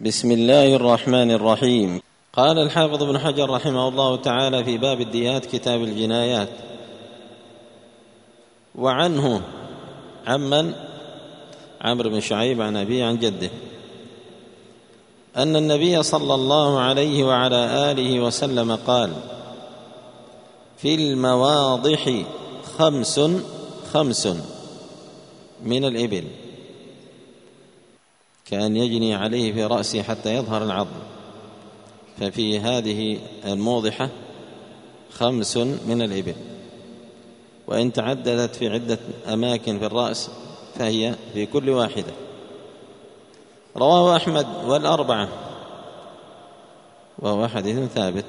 بسم الله الرحمن الرحيم. قال الحافظ ابن حجر رحمه الله تعالى في باب الديات كتاب الجنايات: وعنه عمن عمرو بن شعيب عن أبيه عن جده أن النبي صلى الله عليه وعلى آله وسلم قال: في المواضح خمس من الإبل، كان يجني عليه في رأسه حتى يظهر العظم، ففي هذه الموضحة 5 من الإبل، وإن تعددت في عدة أماكن في الرأس فهي في كل واحدة. رواه أحمد والأربعة، وهو حديث ثابت،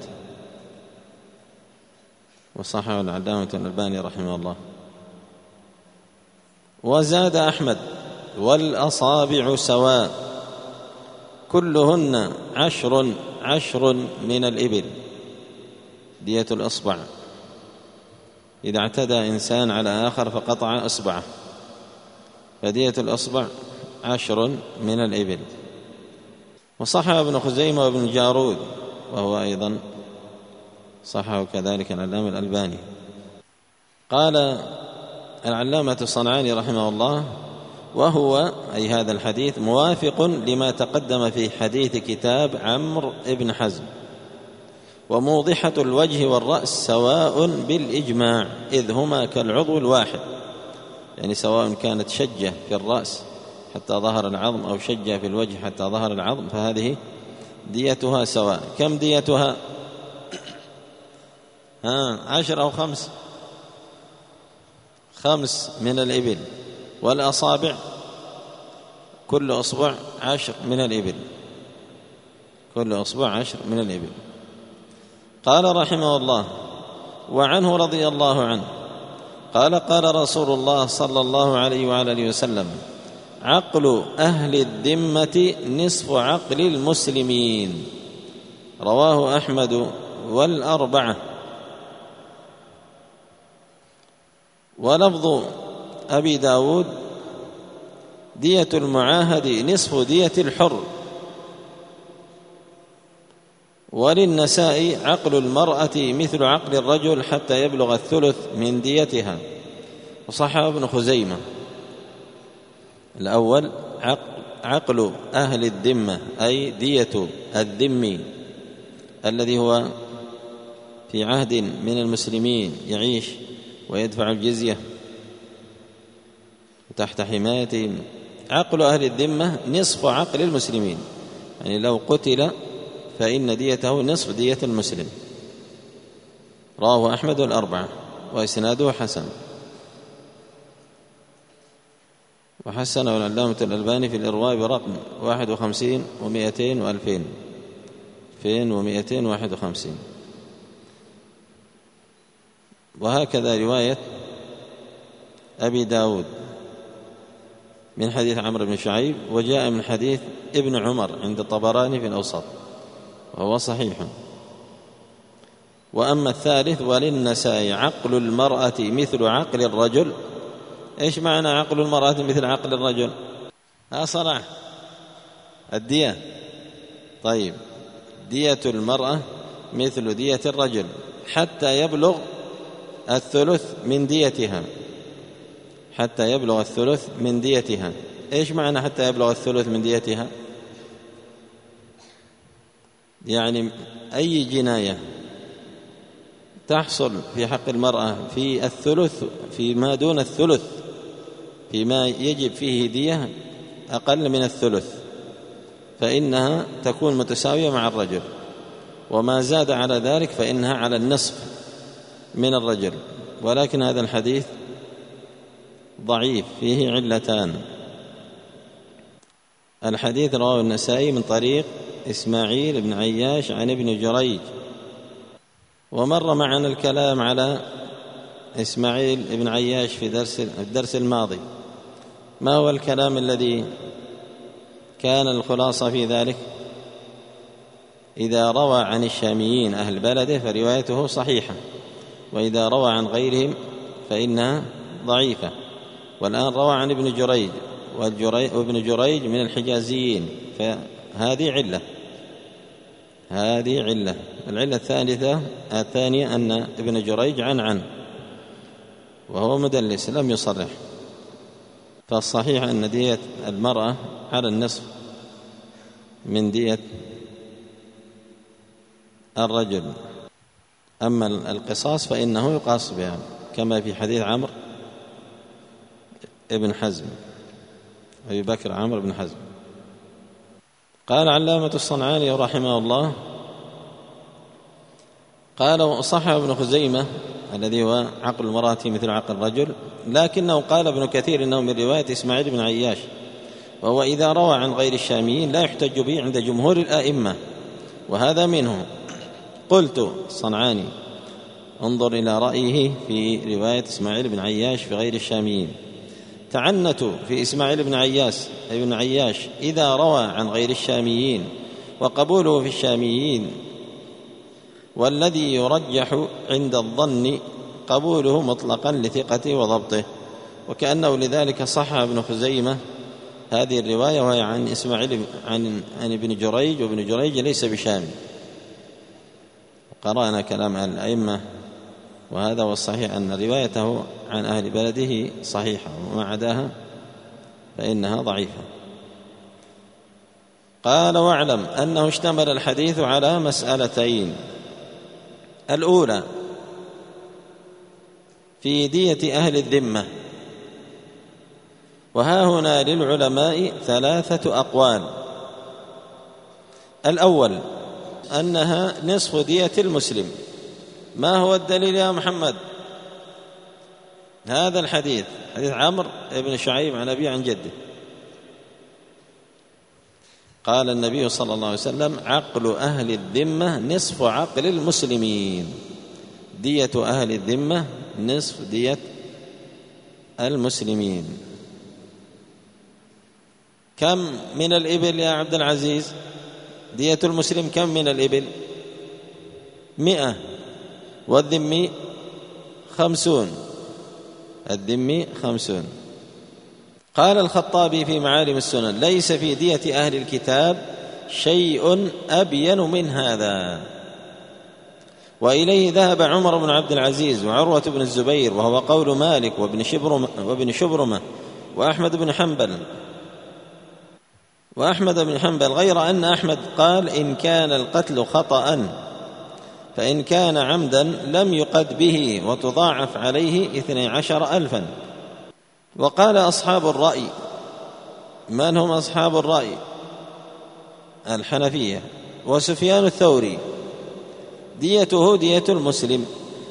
وصححه العلامة الألباني رحمه الله. وزاد أحمد: والأصابع سواء كلهن 10 من الإبل. دية الإصبع، إذا اعتدى إنسان على آخر فقطع إصبعه فدية الإصبع 10 من الإبل. وصحح ابن خزيمة وابن جارود، وهو أيضا صححه كذلك العلامة الألباني. قال العلامة الصنعاني رحمه الله: وهو أي هذا الحديث موافق لما تقدم في حديث كتاب عمرو بن حزم. وموضحة الوجه والرأس سواء بالإجماع، إذ هما كالعضو الواحد، يعني سواء كانت شجة في الرأس حتى ظهر العظم أو شجة في الوجه حتى ظهر العظم، فهذه ديتها سواء. كم ديتها؟ 10 أو 5؟ 5 من الإبل. والأصابع كل أصبع 10 من الإبل، كل أصبع 10 من الإبل. قال رحمه الله: وعنه رضي الله عنه قال: قال رسول الله صلى الله عليه وعلى آله وسلم: عقل أهل الذمة نصف عقل المسلمين. رواه أحمد والأربعة. ولفظ أبي داود: دية المعاهد نصف دية الحر. وللنساء: عقل المرأة مثل عقل الرجل حتى يبلغ الثلث من ديتها. وصحح ابن خزيمة. الأول عقل أهل الذمة، أي دية الذمي الذي هو في عهد من المسلمين يعيش ويدفع الجزية تحت حمايتهم. عقل أهل الذمة نصف عقل المسلمين، يعني لو قتل فإن ديته نصف دية المسلم. رواه أحمد والأربعة، وإسناده حسن، وحسنه العلامة الألباني في الإرواء برقم 51 و200 و2000 2251. وهكذا رواية أبي داود من حديث عمرو بن شعيب، وجاء من حديث ابن عمر عند الطبراني في الأوسط، وهو صحيح. وأما الثالث: وللنساء عقل المرأة مثل عقل الرجل. إيش معنى عقل المرأة مثل عقل الرجل؟ صلاح الدية. طيب، دية المرأة مثل دية الرجل حتى يبلغ الثلث من ديتها، حتى يبلغ الثلث من ديتها. إيش معنى حتى يبلغ الثلث من ديتها؟ يعني أي جناية تحصل في حق المرأة في الثلث، فيما دون الثلث، فيما يجب فيه دية أقل من الثلث، فإنها تكون متساوية مع الرجل، وما زاد على ذلك فإنها على النصف من الرجل. ولكن هذا الحديث ضعيف، فيه علتان. الحديث رواه النسائي من طريق إسماعيل بن عياش عن ابن جريج، ومر معنا الكلام على إسماعيل بن عياش في الدرس الماضي. ما هو الكلام الذي كان الخلاصة في ذلك؟ إذا روى عن الشاميين أهل بلده فروايته صحيحة، وإذا روى عن غيرهم فإنها ضعيفة. والآن روى عن ابن جريج، وابن جريج من الحجازيين، هذه علة. العلة الثانية أن ابن جريج عن وهو مدلس لم يصرح. فالصحيح أن دية المرأة على النصف من دية الرجل. أما القصاص فإنه يقاس بها كما في حديث عمرو ابن حزم، أبي بكر عمرو بن حزم. قال علامة الصنعاني رحمه الله قال وصح ابن خزيمة الذي هو عقل المرأة مثل عقل الرجل، لكنه قال ابن كثير إنه من رواية إسماعيل بن عياش، وهو إذا روى عن غير الشاميين لا يحتج به عند جمهور الآئمة، وهذا منه. قلت الصنعاني انظر إلى رأيه في رواية إسماعيل بن عياش في غير الشاميين. تعنت في إسماعيل بن عياش إذا روى عن غير الشاميين، وقبوله في الشاميين، والذي يرجح عند الظن قبوله مطلقا لثقته وضبطه، وكأنه لذلك صح ابن خزيمة هذه الرواية وهي عن إسماعيل عن ابن جريج، وابن جريج ليس بشامي. قرأنا كلام الأئمة، وهذا هو الصحيح أن روايته عن أهل بلده صحيحة، وما عداها فإنها ضعيفة. قال واعلم أنه اشتمل الحديث على مسألتين: الأولى في دية أهل الذمة، وها هنا للعلماء 3 أقوال. الأول أنها نصف دية المسلم. ما هو الدليل يا محمد؟ هذا الحديث، حديث عمرو بن شعيب عن أبيه عن جده، قال النبي صلى الله عليه وسلم: عقل أهل الذمة نصف عقل المسلمين. دية أهل الذمة نصف دية المسلمين. كم من الإبل يا عبد العزيز؟ دية المسلم كم من الإبل؟ 100، والذمي 50. الذمي 50. قال الخطابي في معالم السنن: ليس في دية أهل الكتاب شيء أبين من هذا. وإليه ذهب عمر بن عبد العزيز وعروة بن الزبير، وهو قول مالك وابن شبرمة وأحمد بن حنبل، غير أن أحمد قال: إن كان القتل خطأ فإن كان عمدا لم يقد به وتضاعف عليه 12,000. وقال أصحاب الرأي. من هم أصحاب الرأي؟ الحنفية وسفيان الثوري: ديته دية المسلم.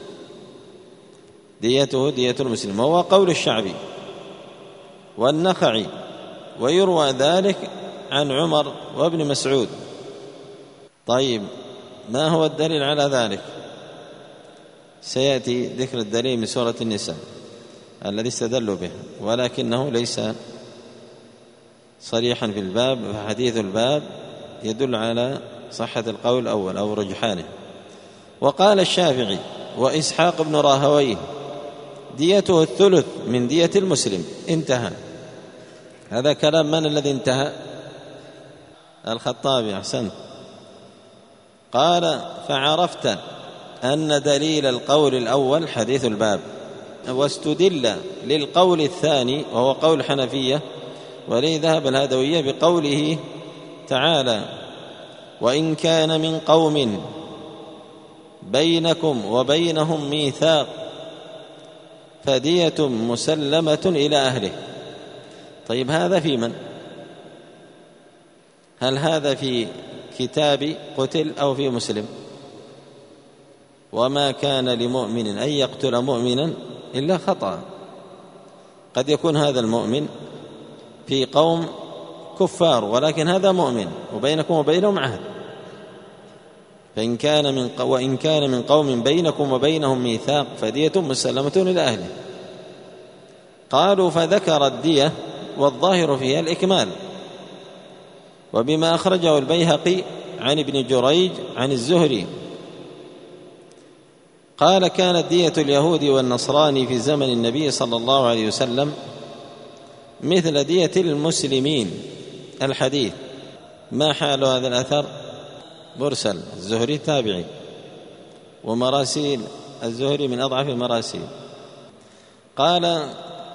ديته دية المسلم، وهو قول الشعبي والنخعي، ويروى ذلك عن عمر وابن مسعود. طيب، ما هو الدليل على ذلك؟ سيأتي ذكر الدليل من سورة النساء الذي استدلوا به، ولكنه ليس صريحا في الباب، فحديث الباب يدل على صحة القول الأول أو رجحانه. وقال الشافعي وإسحاق بن راهويه: ديته الثلث من دية المسلم. انتهى. هذا كلام من الذي انتهى؟ الخطابي. أحسنت. قال: فعرفت أن دليل القول الأول حديث الباب، واستدل للقول الثاني وهو قول الحنفية، وليه ذهب الهدوية بقوله تعالى: وإن كان من قوم بينكم وبينهم ميثاق فدية مسلمة إلى أهله. طيب، هذا في من؟ هل هذا في كتاب قتل أو في مسلم؟ وما كان لمؤمن أن يقتل مؤمنا إلا خطأ. قد يكون هذا المؤمن في قوم كفار، ولكن هذا مؤمن وبينكم وبينهم عهد. وإن كان من قوم بينكم وبينهم ميثاق فدية مسلمة إلى أهله. قالوا: فذكر الدية والظاهر فيها الإكمال، وبما أخرجه البيهقي عن ابن جريج عن الزهري قال: كانت دية اليهود والنصراني في زمن النبي صلى الله عليه وسلم مثل دية المسلمين. الحديث ما حال هذا الأثر؟ مرسل، الزهري تابعي، ومراسيل الزهري من أضعف المراسيل. قال: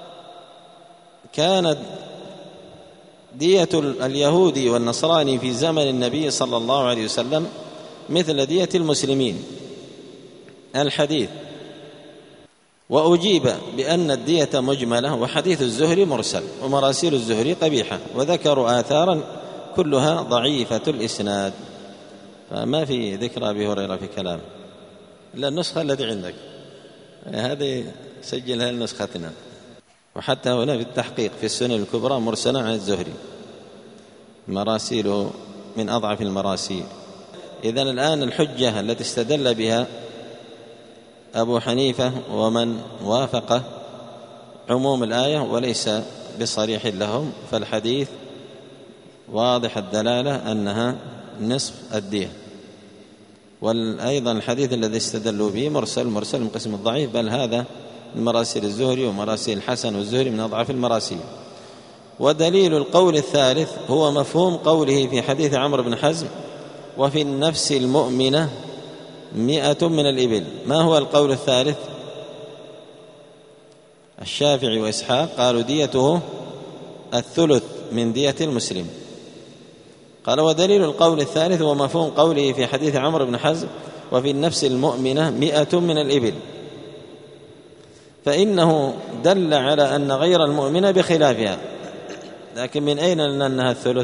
كانت دية اليهودي والنصراني في زمن النبي صلى الله عليه وسلم مثل دية المسلمين. الحديث. وأجيب بأن الدية مجملة، وحديث الزهري مرسل، ومراسيل الزهري قبيحة، وذكروا آثارا كلها ضعيفة الإسناد. فما في ذكر أبي هريرة في كلام إلا النسخة التي عندك، هذه سجلها لنسختنا. وحتى هنا في التحقيق في السنن الكبرى مرسلة عن الزهري، مراسيله من أضعف المراسيل. إذن الآن الحجة التي استدل بها أبو حنيفة ومن وافقه عموم الآية وليس بصريح لهم، فالحديث واضح الدلالة أنها نصف الدية. وأيضا الحديث الذي استدلوا به مرسل من قسم الضعيف، بل هذا من مراسيل الزهري ومراسيل الحسن والزهري من أضعف المراسيل. ودليل القول الثالث هو مفهوم قوله في حديث عمرو بن حزم: وفي النفس المؤمنة 100 من الإبل. ما هو القول الثالث؟ الشافعي وإسحاق قالوا ديته 1/3 من دية المسلم. قال: ودليل القول الثالث هو مفهوم قوله في حديث عمرو بن حزم: وفي النفس المؤمنة 100 من الإبل، فإنه دل على أن غير المؤمنة بخلافها. لكن من أين لنا أنها 1/3؟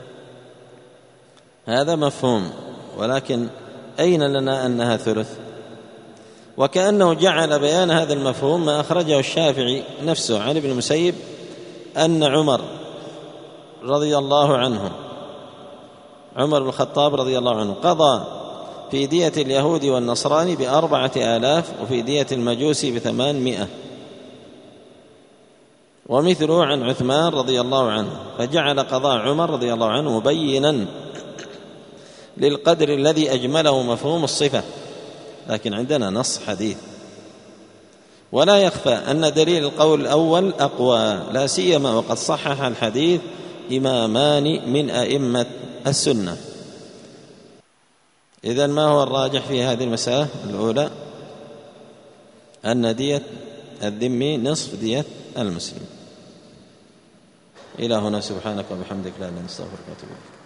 هذا مفهوم، ولكن أين لنا أنها 1/3؟ وكأنه جعل بيان هذا المفهوم ما أخرجه الشافعي نفسه عن ابن المسيب أن عمر رضي الله عنه، عمر بن الخطاب رضي الله عنه، قضى في دية اليهود والنصراني 4000، وفي دية المجوس 800، ومثله عن عثمان رضي الله عنه. فجعل قضاء عمر رضي الله عنه مبينا للقدر الذي أجمله مفهوم الصفة. لكن عندنا نص حديث. ولا يخفى أن دليل القول الأول أقوى، لا سيما وقد صحح الحديث إمامان من أئمة السنة. إذن ما هو الراجح في هذه المسألة الأولى؟ أن دية الذمي نصف دية المسلم. إلى هنا، سبحانك وبحمدك، لا إله إلا أنت، نستغفرك ونتوب إليك.